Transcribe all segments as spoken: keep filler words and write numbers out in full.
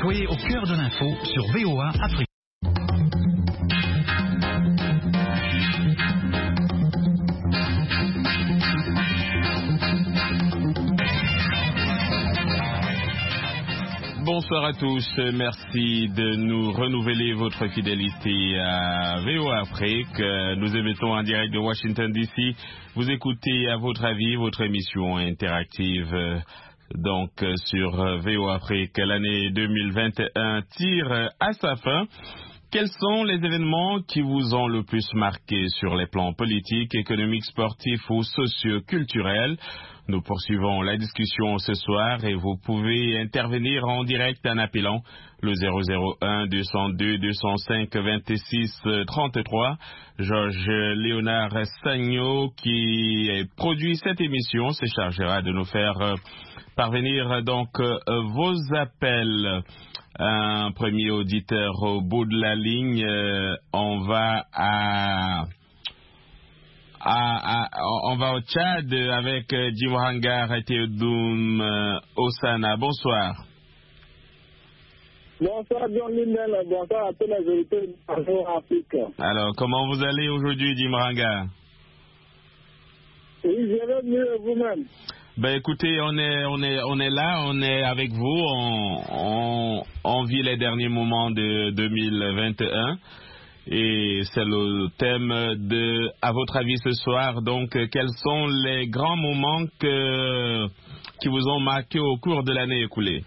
Soyez au cœur de l'info sur V O A Afrique. Bonsoir à tous, merci de nous renouveler votre fidélité à V O A Afrique. Nous émettons en direct de Washington D C. Vous écoutez à votre avis votre émission interactive donc sur V O A Afrique. L'année deux mille vingt et un tire à sa fin. Quels sont les événements qui vous ont le plus marqué sur les plans politiques, économiques, sportifs ou socio-culturels? Nous poursuivons la discussion ce soir et vous pouvez intervenir en direct en appelant le zéro zéro un deux zéro deux deux zéro cinq vingt-six trente-trois. Georges Léonard Sagno, qui produit cette émission, se chargera de nous faire parvenir donc vos appels. Un premier auditeur au bout de la ligne, euh, on va à, à, à on va au Tchad avec euh, Djimrangar Théodoum euh, Osana. Bonsoir. Bonsoir John Lindel, bonsoir à tous les auditeurs de Afrique. Alors, comment vous allez aujourd'hui, Djimrangar? Oui, je vais mieux vous-même. Ben écoutez, on est on est on est là, on est avec vous, on on, on vit les derniers moments de deux mille vingt et un et c'est le thème de à votre avis ce soir. Donc quels sont les grands moments que qui vous ont marqué au cours de l'année écoulée?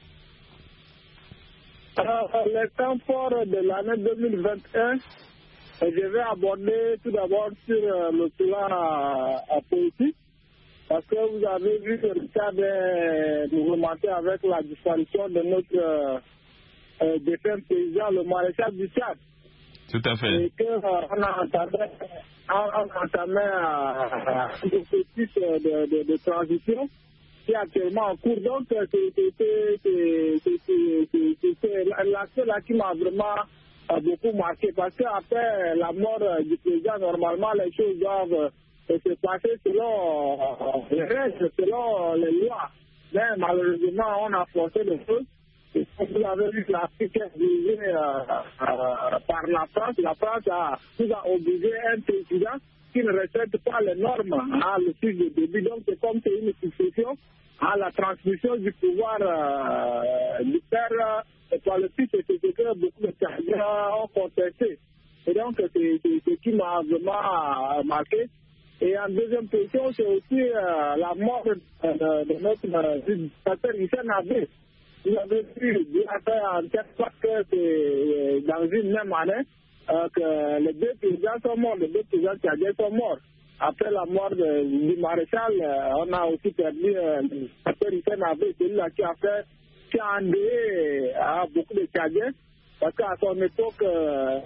Alors, les temps forts de l'année deux mille vingt et un, je vais aborder tout d'abord sur le plan politique. Parce que vous avez vu que le Tchad est mouvementé avec la disparition de notre euh, euh, défunt président, le maréchal du Tchad. Tout à fait. Et qu'on euh, a entamé, on entamé euh, un processus de, de, de transition qui est actuellement en cours. Donc, c'est l'aspect là qui m'a vraiment euh, beaucoup marqué. Parce qu'après la mort du président, normalement, les choses doivent et c'est passé selon euh, les règles, selon euh, les lois. Mais malheureusement, on a forcé les choses. Et comme vous avez vu, l'Afrique est dirigée euh, euh, par la France. La France a, nous a obligé un président qui ne respecte pas les normes à le sujet de début. Donc, c'est comme c'est une succession à la transmission du pouvoir euh, du père et par le fils. Et c'est ce que beaucoup de Tchadiens ont contesté. Et donc, c'est ce qui m'a vraiment marqué. Et en deuxième position, c'est aussi euh, la mort de, de, de notre dictateur Hissène Habré. Vous avez vu, il a fait en tête que c'est dans une même année euh, que les deux présidents sont morts, les deux présidents tchadiens sont morts. Après la mort de, du maréchal, euh, on a aussi perdu euh, le dictateur Hissène Habré, celui-là qui a fait, qui a endeuillé à beaucoup de Tchadiens, parce qu'à son époque, euh,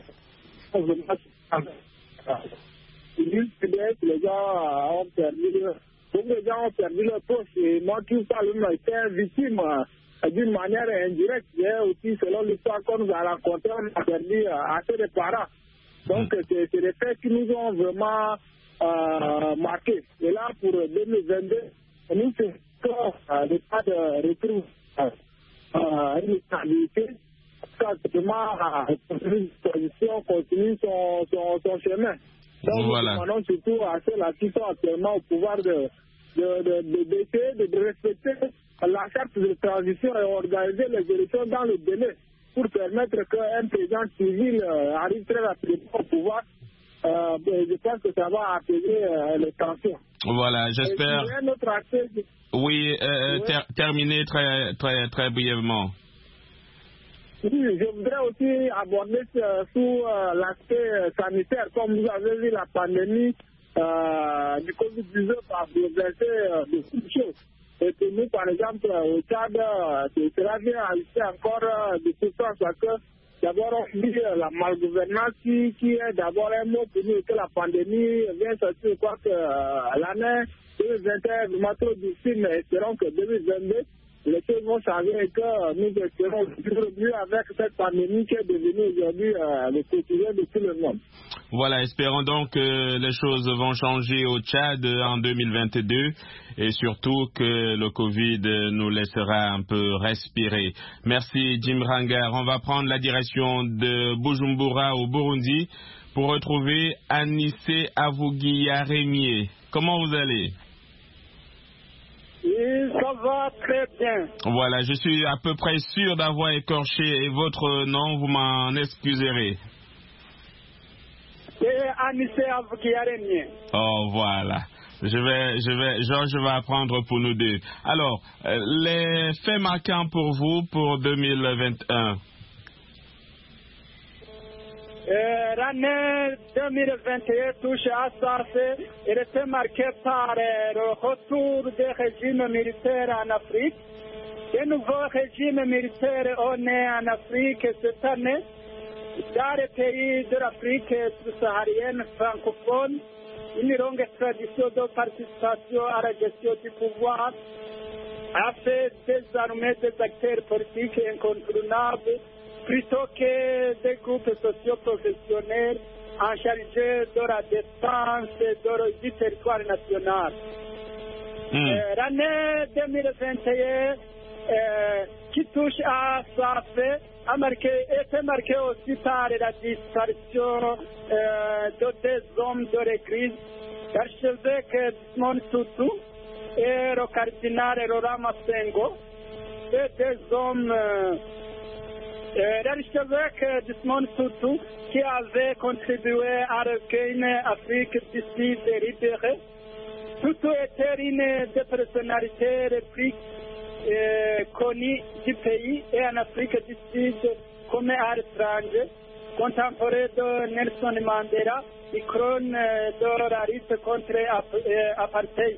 les gens ont perdu, beaucoup de gens ont perdu leur poste. Et moi qui parle, j'étais victime d'une manière indirecte. Et aussi, selon l'histoire qu'on nous a racontée, on a perdu assez de parents. Donc, c'est des faits qui nous ont vraiment euh, marqués. Et là, pour deux mille vingt-deux, nous, c'est euh, le cas de retour à une stabilité. Simplement, une position continue son, son, son chemin. Donc, voilà. nous demandons surtout à ceux-là qui sont actuellement au pouvoir de, de, de, de, de, de, de respecter la charte de transition et organiser les élections dans le délai pour permettre qu'un président civil euh, arrive très rapidement au pouvoir. Euh, je pense que ça va apaiser euh, les tensions. Voilà, j'espère. Oui, euh, oui. Ter terminer très, très, très brièvement. Oui, je voudrais aussi aborder euh, sous euh, l'aspect sanitaire. Comme vous avez vu, la pandémie euh, du covid dix-neuf a bouleversé euh, beaucoup de choses. Et pour nous, par exemple, au Tchad, euh, cela vient ajouter encore euh, de souffrance parce que d'abord, on dit euh, la malgouvernance qui, qui est d'abord un mot pour nous et que la pandémie vient sortir. Je crois que euh, l'année deux mille vingt et un est vraiment trop difficile, mais espérons que deux mille vingt-deux, les choses vont changer et que nous espérons vivre mieux avec cette pandémie qui est devenue aujourd'hui euh, le quotidien de tout le monde. Voilà, espérons donc que les choses vont changer au Tchad en deux mille vingt-deux et surtout que le Covid nous laissera un peu respirer. Merci Jim Rangar. On va prendre la direction de Bujumbura au Burundi pour retrouver Anissé Avouguiya-Rémier. Comment vous allez? Oui, ça va très bien. Voilà, je suis à peu près sûr d'avoir écorché votre nom, vous m'en excuserez. C'est Anissé Avouguiya-Rémier. Oh, voilà. Je vais, je vais, Georges va apprendre pour nous deux. Alors, euh, les faits marquants pour vous pour deux mille vingt et un. Euh, L'année deux mille vingt et un touche à sa fin. Elle était marquée par euh, le retour des régimes militaires en Afrique. De nouveaux régimes militaires ont né en Afrique cette année. Dans les pays de l'Afrique subsaharienne francophone, une longue tradition de participation à la gestion du pouvoir a fait désormais des acteurs politiques incontournables plutôt que des groupes socio-professionnels en charge de la défense de, du territoire national. Mm. Euh, L'année deux mille vingt et un, euh, qui touche à sa fin, a marqué, était marquée aussi par la disparition euh, de deux hommes de l'église, l'archevêque Desmond Tutu et le cardinal Laurent Masengo. Ces deux hommes, euh, euh, l'archevêque Desmond Tutu, qui avait contribué à recueillir une Afrique d'ici libérée. Tutu était une des personnalités les plus Euh, connu du pays et en Afrique du Sud comme à l'étranger, contemporain de Nelson Mandela, icône de la lutte contre l'apartheid.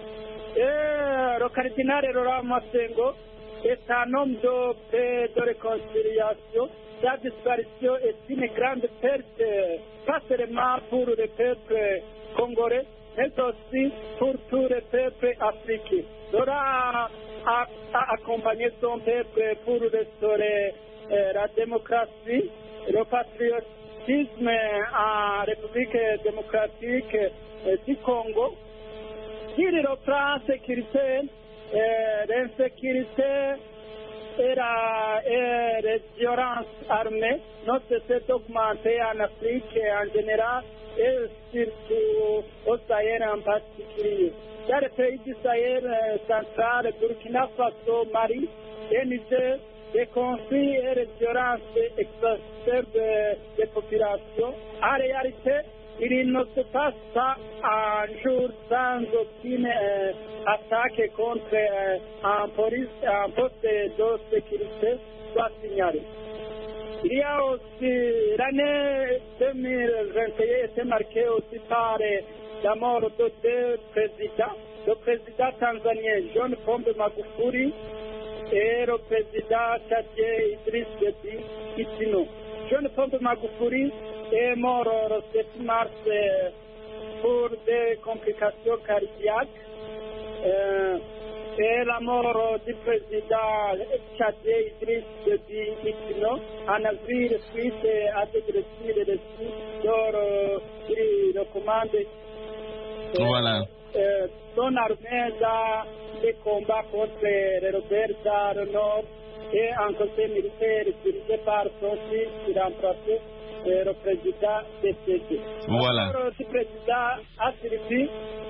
Et le cardinal Laurent Masengo est un homme de paix, de réconciliation. Sa disparition est une grande perte, pas seulement pour le peuple congolais, mais aussi pour tous les peuples africains. Laurent a, a accompagné son peuple pour restaurer euh, la démocratie, le patriotisme en République démocratique euh, du Congo. Sur le plan sécuritaire, euh, l'insécurité et, la, et les violences armées n'ont cessé d'augmenter en Afrique en général et surtout au Sahel en particulier. Dans les pays du Sahel euh, central, Burkina Faso, Mali et Niger, les conflits et les violences exacerbent des populations. En réalité, il ne se passe pas un jour sans aucune euh, attaque contre euh, un, police, un poste de sécurité soit signalé. Il y a aussi l'année deux mille vingt et un était marquée aussi par la mort de deux présidents, le président tanzanien John Pombe Magufuli et le président tchadien Idriss Déby Itno. John Pombe Magufuli est mort le sept mars pour des complications cardiaques. Euh, et la mort du président tchadien Idriss Déby Itno en avril suite à des blessures reçues lors du recommande. Voilà. Euh, son armée dans les combats contre les rebelles dans le nord et un côté militaire dirigé par son fils qui remplaçait euh, le président décédé. Voilà. Alors, le président a servi.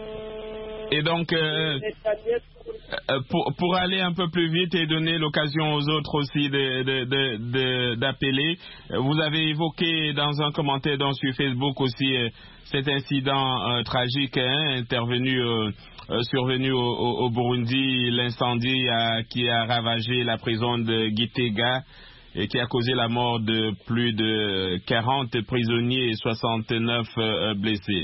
Et donc, euh, pour, pour aller un peu plus vite et donner l'occasion aux autres aussi de, de, de, de, d'appeler, vous avez évoqué dans un commentaire dans, sur Facebook aussi euh, cet incident euh, tragique hein, intervenu, euh, euh, survenu au, au, au Burundi, l'incendie euh, qui a ravagé la prison de Gitega et qui a causé la mort de plus de quarante prisonniers et soixante-neuf euh, blessés.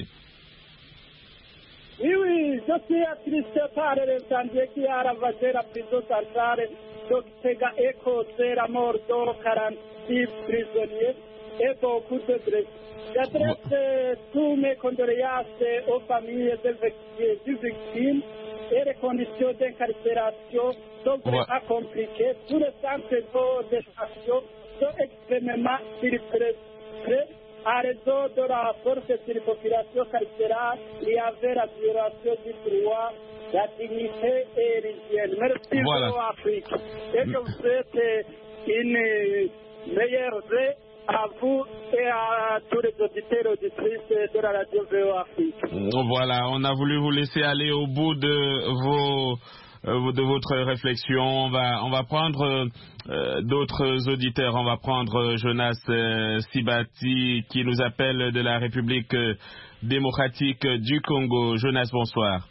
Oui, oui, je suis attristé par l'incendie qui a ravagé la prison centrale de Gitega et causé la mort de quarante-six prisonniers et beaucoup de blessés. J'adresse tous mes condoléances aux familles des victimes et les conditions d'incarcération sont vraiment ouais. compliquées. Tous les centres de détention sont extrêmement filtrés à raison de la force de population carcérale, il y avait la violation du droit, la dignité et l'hygiène. Merci voilà. pour l'Afrique. Et que vous souhaite une meilleure vie à vous et à tous les auditeurs et auditrices de la radio V O Afrique. Voilà, on a voulu vous laisser aller au bout de vos de votre réflexion. On va on va prendre euh, d'autres auditeurs. On va prendre Jonas euh, Sibati qui nous appelle de la République euh, démocratique du Congo. Jonas, bonsoir.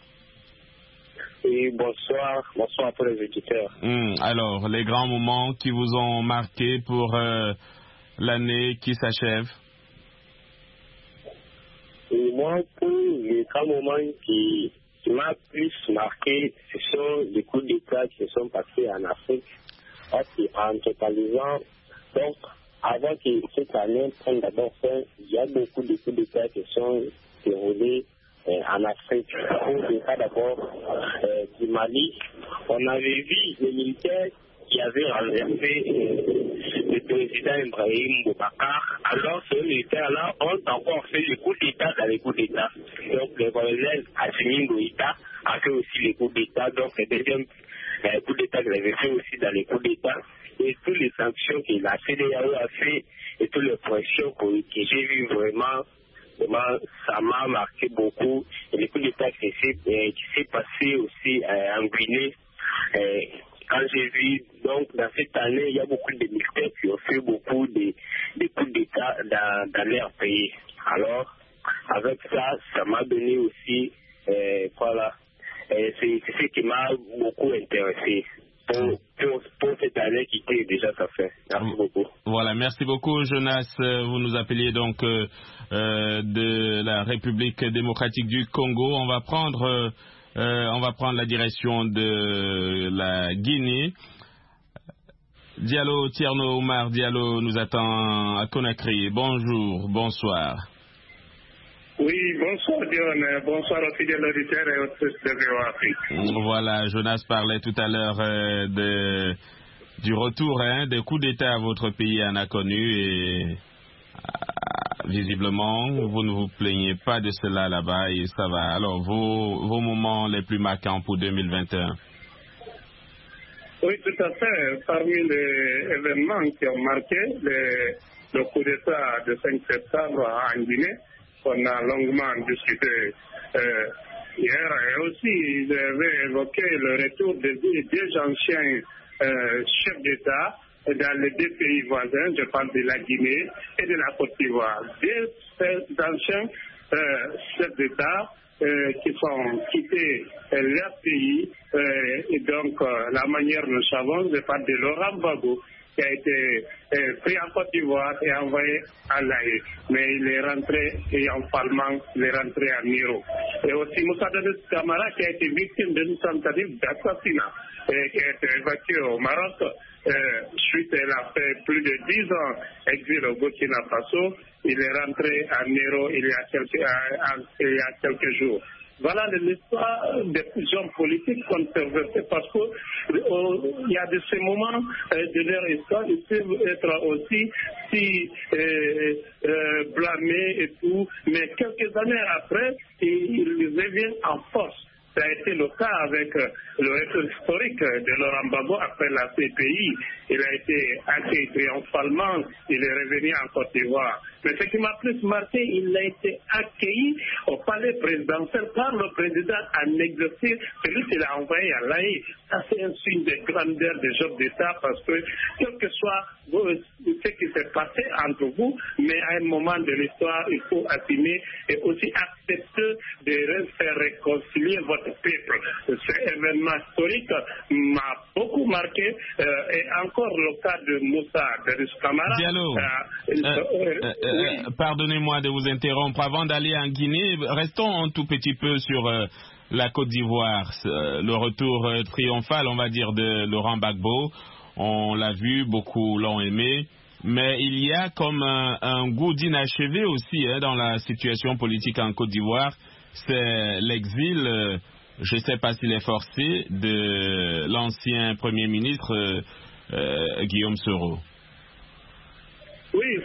Oui, bonsoir. Bonsoir à tous les auditeurs. Hum, alors, les grands moments qui vous ont marqué pour euh, l'année qui s'achève. Et moi, pour les grands moments qui, qui m'ont plus marqué, ce sont les coups d'État qui se sont passés en Afrique. Parce qu'en totalisant, donc, avant que cette année prenne d'abord fin, il y a beaucoup de coups d'État qui sont déroulés euh, en Afrique. Pour le cas d'abord euh, du Mali, on avait vu les militaires qui avaient renversé euh, le président Ibrahim Boubacar. Alors, ces militaires-là ont encore fait le coup d'État dans les coups d'État. Donc, le colonel Assimi Goïta a fait aussi les coups d'État. Donc, le deuxième euh, coup d'État qu'il avait fait aussi dans les coups d'État. Et toutes les sanctions que la C D A O a fait et toutes les pressions que, que j'ai vues vraiment, vraiment, ça m'a marqué beaucoup. Et les coups d'État qui s'est, qui s'est passé aussi euh, en Guinée. Euh, Quand j'ai vu, donc, dans cette année, il y a beaucoup de militaires qui ont fait beaucoup de, de coups d'État dans, dans leur pays. Alors, avec ça, ça m'a donné aussi, euh, voilà, euh, c'est, c'est ce qui m'a beaucoup intéressé pour, pour, pour cette année qui était déjà ça fait. Merci beaucoup. Voilà, merci beaucoup, Jonas. Vous nous appeliez donc euh, euh, de la République démocratique du Congo. On va prendre... Euh, Euh, on va prendre la direction de la Guinée. Diallo, Tierno Oumar Diallo nous attend à Conakry. Bonjour, bonsoir. Oui, bonsoir Dion, bonsoir aux fidèles auditeurs et auditrices de V O Afrique. Voilà, Jonas parlait tout à l'heure euh, de, du retour hein, des coups d'État à votre pays en a connu et euh, visiblement vous ne vous plaignez pas de cela là-bas et ça va. Alors vos, vos moments les plus marquants pour deux mille vingt et un? Oui, tout à fait. Parmi les événements qui ont marqué le, le coup d'État de cinq septembre en Guinée, qu'on a longuement discuté euh, hier, et aussi j'avais évoqué le retour des deux anciens euh, chefs d'État dans les deux pays voisins, je parle de la Guinée et de la Côte d'Ivoire. Deux anciens euh, chefs d'État euh, qui sont quittés euh, leur pays, euh, et donc euh, la manière nous savons, je parle de Laurent Gbagbo, qui a été euh, pris en Côte d'Ivoire et envoyé à l'A E. Mais il est rentré, et en parlement, il est rentré à Miro. Et aussi Moussa Dadis Camara, qui a été victime d'une tentative d'assassinat, et qui a été évacué au Maroc. Euh, suite, elle a fait plus de dix ans exil au Burkina Faso. Il est rentré à Miro il y a quelques, à, à, il y a quelques jours. Voilà l'histoire des hommes politiques qu'on traversé parce qu'il euh, y a de ces moments euh, de leur histoire, ils peuvent être aussi si euh, euh, blâmés et tout, mais quelques années après, ils reviennent en force. Ça a été le cas avec euh, le retour historique de Laurent Gbagbo après la C P I. Il a été accueilli triomphalement, il est revenu en Côte d'Ivoire. Mais ce qui m'a plus marqué, il a été accueilli au palais présidentiel par le président en exercice, celui qu'il a envoyé à l'A E. Ça, c'est un signe de grandeur des hommes d'État parce que, quel que soit vous, ce qui s'est passé entre vous, mais à un moment de l'histoire, il faut assumer et aussi accepter de faire réconcilier votre peuple. Cet événement historique m'a beaucoup marqué euh, et encore le cas de Moussa Dadis Camara. Diallo, euh, euh, euh, oui. euh, pardonnez-moi de vous interrompre. Avant d'aller en Guinée, restons un tout petit peu sur euh, la Côte d'Ivoire. Euh, le retour euh, triomphal, on va dire, de Laurent Gbagbo. On l'a vu, beaucoup l'ont aimé. Mais il y a comme un, un goût d'inachevé aussi hein, dans la situation politique en Côte d'Ivoire. C'est l'exil, euh, je ne sais pas s'il est forcé, de l'ancien Premier ministre euh, euh, Guillaume Soro. Oui,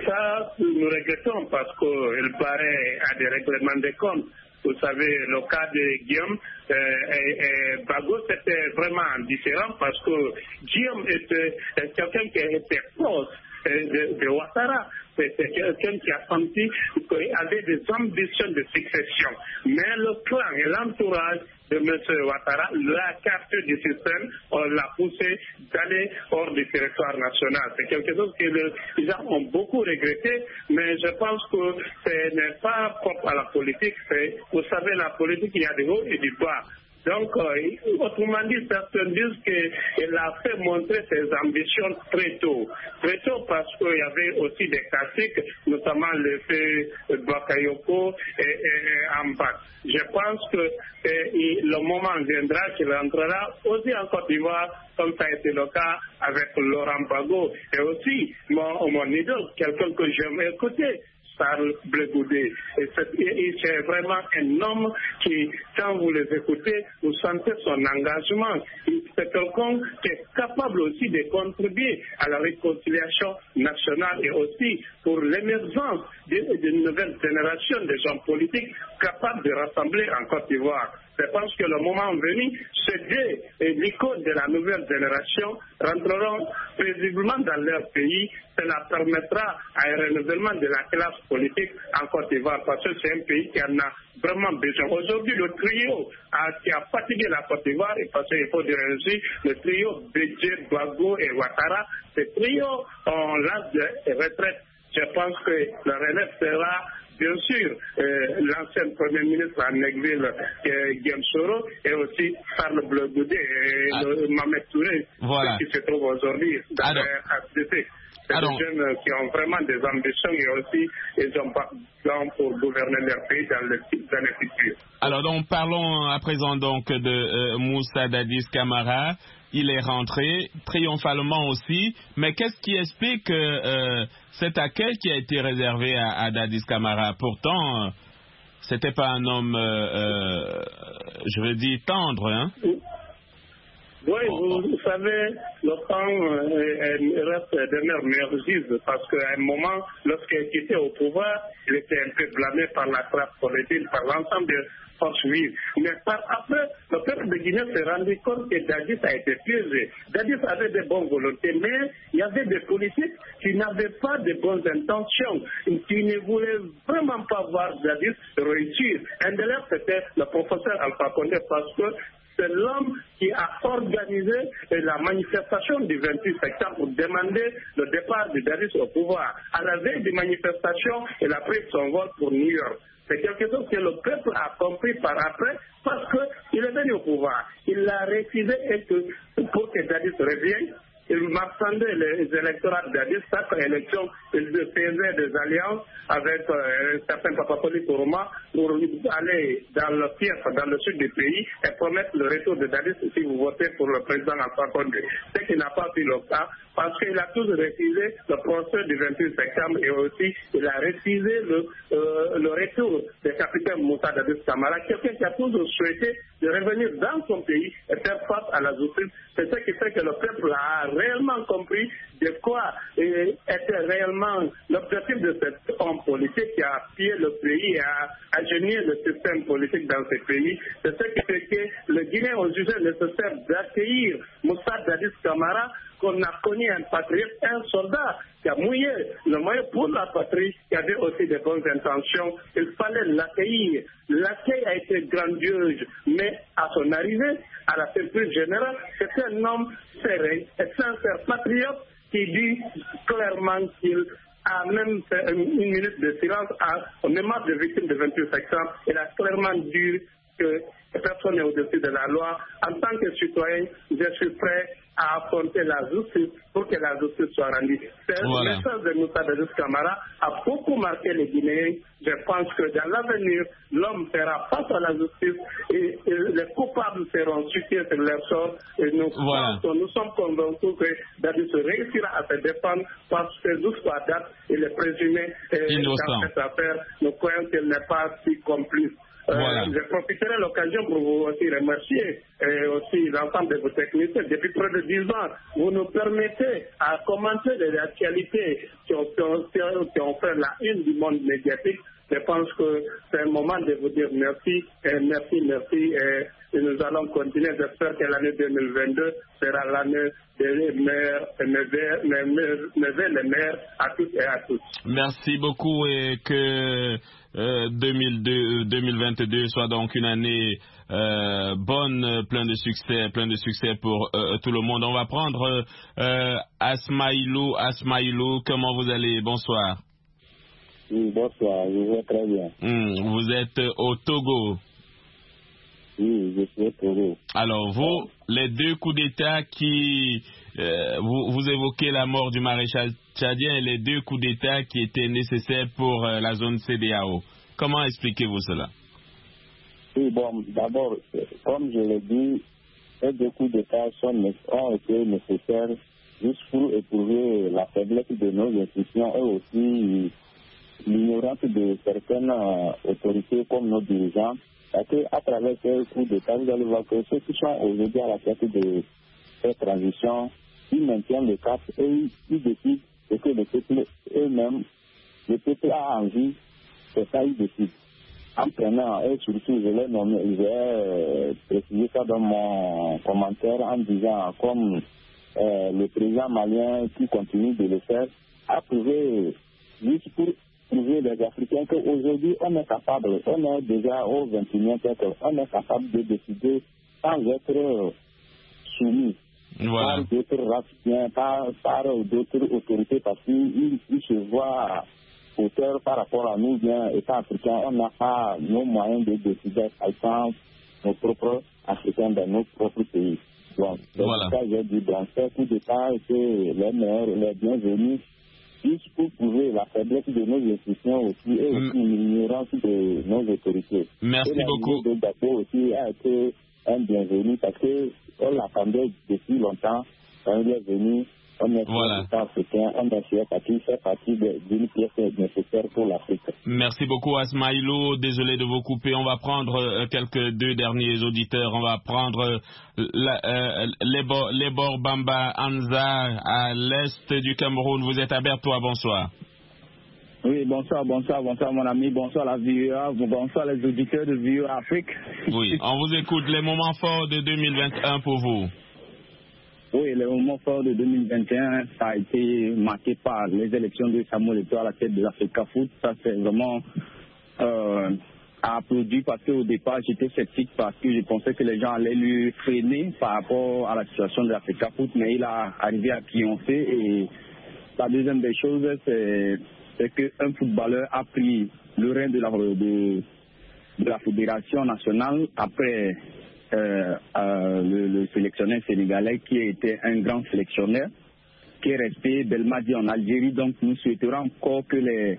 ça, nous regrettons parce qu'il paraît à des règlements de compte. Vous savez, le cas de Guillaume euh, et, et Bago, c'était vraiment différent parce que Guillaume était quelqu'un qui était proche de, de Ouattara. C'est quelqu'un qui a senti qu'il avait des ambitions de succession. Mais le clan et l'entourage de M. Ouattara l'a écarté du système, on l'a poussé d'aller hors du territoire national. C'est quelque chose que les gens ont beaucoup regretté, mais je pense que ce n'est pas propre à la politique. Vous savez, la politique, il y a des hauts et des bas. Donc, euh, autrement dit, certains disent qu'il a fait montrer ses ambitions très tôt. Très tôt parce qu'il y avait aussi des classiques, notamment le fait Bakayoko et, et, et Ambat. Je pense que euh, le moment viendra qu'il entrera aussi en Côte d'Ivoire, comme ça a été le cas avec Laurent Gbagbo. Et aussi, mon, mon idole, quelqu'un que j'aime écouter, Charles Blé Goudé. Et c'est vraiment un homme qui, quand vous les écoutez, vous sentez son engagement. C'est quelqu'un qui est capable aussi de contribuer à la réconciliation nationale et aussi pour l'émergence d'une nouvelle génération de gens politiques capables de rassembler en Côte d'Ivoire. Je pense que le moment venu, ces deux l'icône de la nouvelle génération rentreront paisiblement dans leur pays. Cela permettra à un renouvellement de la classe politique en Côte d'Ivoire parce que c'est un pays qui en a vraiment besoin. Aujourd'hui, le trio a, qui a fatigué la Côte d'Ivoire, et parce qu'il faut dire ainsi, le trio Bédjé, Gbagbo et Ouattara, ce trio ont l'âge de retraite. Je pense que la relève sera bien sûr euh, l'ancien Premier ministre en exil, euh, Guillaume Soro, et aussi Charles Blé Goudé et ah. Mohamed Touré, voilà. Qui se trouve aujourd'hui dans le H D C. C'est des jeunes qui ont vraiment des ambitions et aussi ils ont pas besoin pour gouverner leur pays dans le, dans le futur. Alors donc parlons à présent donc de euh, Moussa Dadis Camara. Il est rentré triomphalement aussi, mais qu'est-ce qui explique euh, cet accueil qui a été réservé à, à Dadis Camara? Pourtant, euh, c'était pas un homme, euh, euh, je veux dire, tendre, hein? Oui, vous, vous savez, le temps euh, reste demeure merveilleuse parce qu'à un moment, lorsqu'il était au pouvoir, il était un peu blâmé par la classe politique, par l'ensemble des forces vives. Mais par après, le peuple de Guinée s'est rendu compte que Dadis a été piégé. Dadis avait de bonnes volontés, mais il y avait des politiques qui n'avaient pas de bonnes intentions, qui ne voulaient vraiment pas voir Dadis réussir. Un de leurs, c'était le professeur Alpha Condé parce que c'est l'homme qui a organisé la manifestation du vingt-huit septembre pour demander le départ de Dadis au pouvoir. À la veille des manifestations, il a pris son vol pour New York. C'est quelque chose que le peuple a compris par après parce qu'il est venu au pouvoir. Il l'a refusé et que pour que Dadis revienne, il marchandait les électorats de Dadis. Chaque élection, il faisait des alliances avec euh, certains Papapoli Kourma pour aller dans le fief, dans le sud du pays et promettre le retour de Dadis si vous votez pour le président Alpha Condé. Ce qui n'a pas pu le cas parce qu'il a tous refusé le procès du vingt-huit septembre et aussi il a refusé le, euh, le retour du capitaine Moussa Dadis Camara, quelqu'un qui a toujours souhaité de revenir dans son pays et faire face à la justice. C'est ce qui fait que le peuple a réellement compris de quoi était réellement l'objectif de cet homme politique qui a pillé le pays et a agenouillé le système politique dans ce pays. C'est ce qui fait que le Guinée a jugé nécessaire d'accueillir Moussa Dadis Camara, qu'on a connu un patriote, un soldat qui a mouillé le moyen pour la patrie, qui avait aussi de bonnes intentions. Il fallait l'accueillir. L'accueil a été grandiose, mais à son arrivée, à la surprise générale, c'est un homme serein et sincère patriote qui dit clairement qu'il a même fait une minute de silence en mémoire des victimes du vingt-huit septembre. Il a clairement dit que personne n'est au-dessus de la loi. En tant que citoyen, je suis prêt à affronter la justice pour que la justice soit rendue. Le voilà. message de Moussa Dadis Camara a beaucoup marqué les Guinéens. Je pense que dans l'avenir, l'homme fera face à la justice et, et les coupables seront chutés sur leur sort. Et nous, voilà. pensons, nous sommes convaincus que Dadis réussira à se défendre parce que jusqu'à date, il est présumé euh, dans cette affaire. Nous croyons qu'il n'est pas si complice. Euh, Voilà. Je profiterai de l'occasion pour vous aussi remercier et aussi l'ensemble de vos techniciens. Depuis près de dix ans, vous nous permettez à commenter des actualités qui ont, qui ont, qui ont fait la une du monde médiatique. Je pense que c'est un moment de vous dire merci, et merci, merci, et, et nous allons continuer. J'espère que l'année deux mille vingt-deux sera l'année des meilleurs, les meilleurs à toutes et à tous. Merci beaucoup et que euh, deux mille deux, deux mille vingt-deux soit donc une année euh, bonne, plein de succès, plein de succès pour euh, tout le monde. On va prendre euh, Asmaïlou. Asmaïlou, comment vous allez? Bonsoir. Oui, bonsoir, je vais très bien. Mmh, vous êtes au Togo. Oui, je suis au Togo. Alors, vous, les deux coups d'État qui... Euh, vous, vous évoquez la mort du maréchal tchadien et les deux coups d'État qui étaient nécessaires pour euh, la zone C D A O. Comment expliquez-vous cela? Oui, bon, d'abord, comme je l'ai dit, ces deux coups d'État sont, ont été nécessaires juste pour éprouver la faiblesse de nos institutions et aussi l'ignorance de certaines euh, autorités comme nos dirigeants. Parce qu'à travers ces coups d'État, vous allez voir que ceux qui sont aujourd'hui à la tête de cette transition, ils maintiennent le cap et ils, ils décident ce que le peuple eux-mêmes, le peuple a envie, c'est ça ils décident. En prenant, et surtout, je l'ai nommé, je vais euh, préciser ça dans mon commentaire en disant, comme euh, le président malien qui continue de le faire, a prouvé, juste pour prouver les Africains qu'aujourd'hui, on est capable, on est déjà au vingt et unième siècle, on est capable de décider sans être soumis. Voilà. Par d'autres raciens, par, par d'autres autorités, parce qu'ils se voient auteur par rapport à nous, bien étant africains, on n'a pas nos moyens de décider étant nos propres Africains dans nos propres pays. Donc, c'est voilà. pour ça que j'ai dit, dans ces coups d'État, que les meilleurs, les bienvenus, juste pour prouver la faiblesse de nos institutions aussi et aussi l'ignorance de nos autorités. Merci et beaucoup. De Gbagbo aussi a été un bienvenu parce qu'on l'attendait depuis longtemps. Quand il est venu, on est voilà. africain, on est fier parce qu'il fait partie d'une pièce nécessaire pour l'Afrique. Merci beaucoup Asmaïlou, désolé de vous couper. On va prendre euh, quelques deux derniers auditeurs. On va prendre euh, la, euh, les, Bo, les Borbamba Anza à l'est du Cameroun. Vous êtes à Bertois, bonsoir. Oui, bonsoir, bonsoir, bonsoir mon ami, bonsoir la V O A, bonsoir les auditeurs de V O A Afrique. Oui, on vous écoute. Les moments forts de deux mille vingt et un pour vous. Oui, le moment fort de deux mille vingt et un, ça a été marqué par les élections de Samuel Eto'o à la tête de l'Africa Foot. Ça, c'est vraiment euh, à applaudir parce qu'au départ, j'étais sceptique parce que je pensais que les gens allaient lui freiner par rapport à la situation de l'Africa Foot, mais il a arrivé à triompher. Et la deuxième des choses, c'est, c'est qu'un footballeur a pris le rein de la, de, de la fédération nationale après... Euh, euh, le, le sélectionneur sénégalais qui était un grand sélectionneur, qui est resté Belmadi en Algérie. Donc nous souhaiterons encore que les,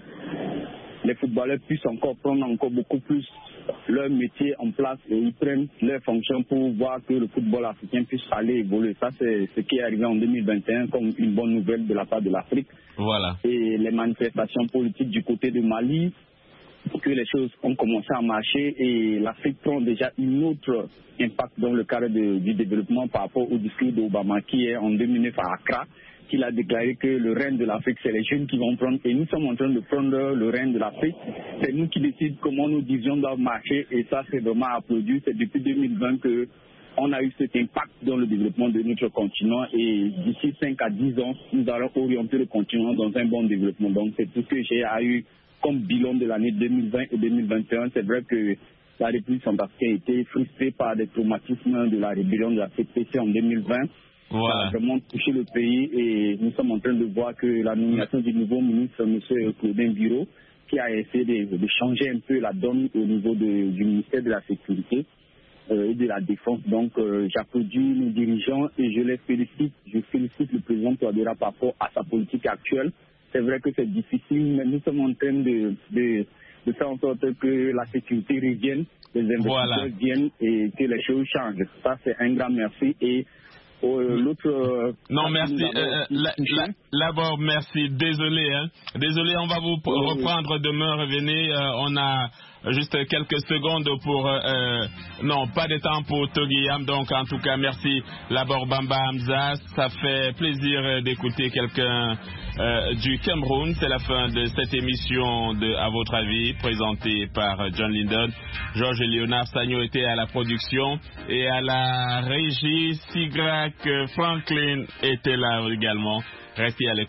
les footballeurs puissent encore prendre encore beaucoup plus leur métier en place et ils prennent leurs fonctions pour voir que le football africain puisse aller évoluer. Ça, c'est ce qui est arrivé en deux mille vingt et un comme une bonne nouvelle de la part de l'Afrique. Voilà. Et les manifestations politiques du côté de Mali, que les choses ont commencé à marcher et l'Afrique prend déjà une autre impact dans le cadre de, du développement par rapport au discours d'Obama qui est en deux mille neuf à Accra, qu'il a déclaré que le règne de l'Afrique, c'est les jeunes qui vont prendre et nous sommes en train de prendre le règne de l'Afrique. C'est nous qui décidons comment nos divisions doivent marcher et ça c'est vraiment applaudi. C'est depuis deux mille vingt que on a eu cet impact dans le développement de notre continent et d'ici cinq à dix ans, nous allons orienter le continent dans un bon développement. Donc c'est tout ce que j'ai eu comme bilan de l'année deux mille vingt et deux mille vingt et un. C'est vrai que la République centrafricaine a été frustrée par des traumatismes de la rébellion de la C P C en deux mille vingt. Voilà. Ça a vraiment touché le pays et nous sommes en train de voir que la nomination du nouveau ministre, M. Claudin Biro, qui a essayé de, de changer un peu la donne au niveau de, du ministère de la Sécurité euh, et de la Défense. Donc euh, j'applaudis nos dirigeants et je les félicite. Je félicite le président Touadéra par rapport à sa politique actuelle. C'est vrai que c'est difficile, mais nous sommes en train de, de, de faire en sorte que la sécurité revienne, les investisseurs voilà. viennent et que les choses changent. Ça, c'est un grand merci. Et euh, l'autre... Euh, non, merci. D'abord, euh, merci. Désolé. Hein. Désolé, on va vous oui, reprendre oui. demain. Revenez. Euh, on a juste quelques secondes pour... Euh, non, pas de temps pour Toguiam. Donc, en tout cas, merci Labor Bamba Hamza. Ça fait plaisir d'écouter quelqu'un euh, du Cameroun. C'est la fin de cette émission de À votre avis, présentée par John Lyndon. Georges et Léonard Sagno étaient à la production et à la régie. Sigrak Franklin était là également. Restez à l'écoute.